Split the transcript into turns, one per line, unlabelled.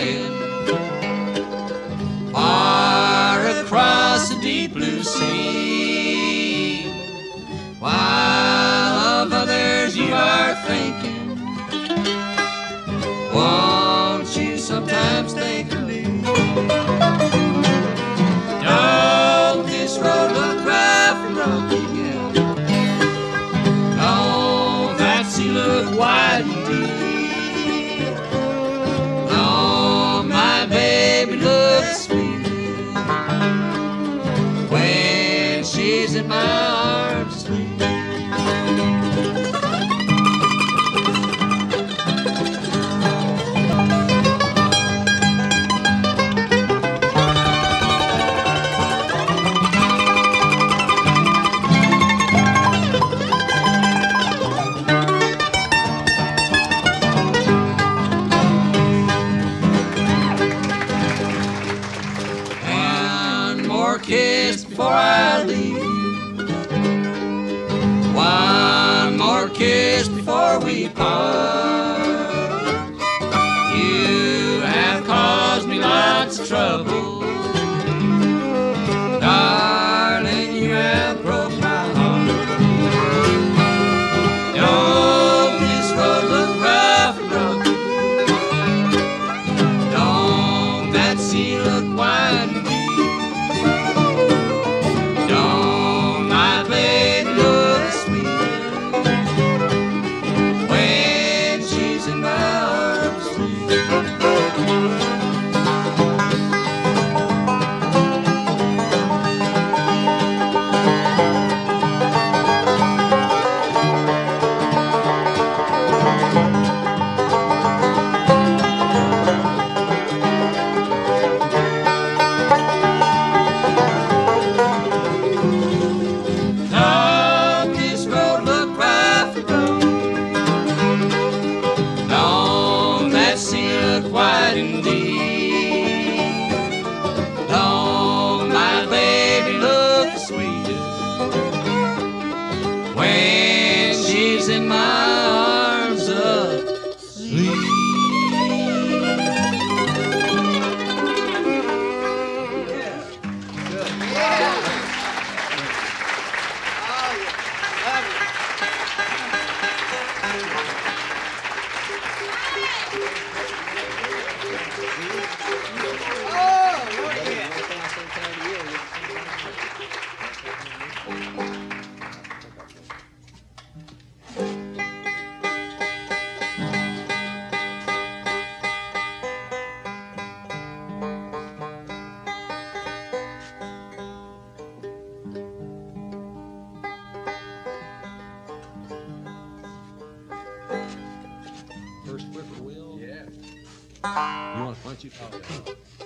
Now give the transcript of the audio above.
flying far across the deep blue sea. While of others you are thinking, won't you sometimes think of me? Don't this road look rough and rocky? Yeah. Don't that sea look wide and deep? Don't my baby look sweet when she's in my arms asleep? Kiss before I leave you. One more kiss before we part. You have caused me lots of trouble, darling, you have broke my heart. Don't this road look rough and rocky? Don't that sea look wide and deep? Don't my baby look sweet when she's in my arms asleep? Wide and deep. Don't my baby look sweet when she's in my arms asleep?
First whippoorwill?
Yeah.
You want to punch it? Oh, yeah.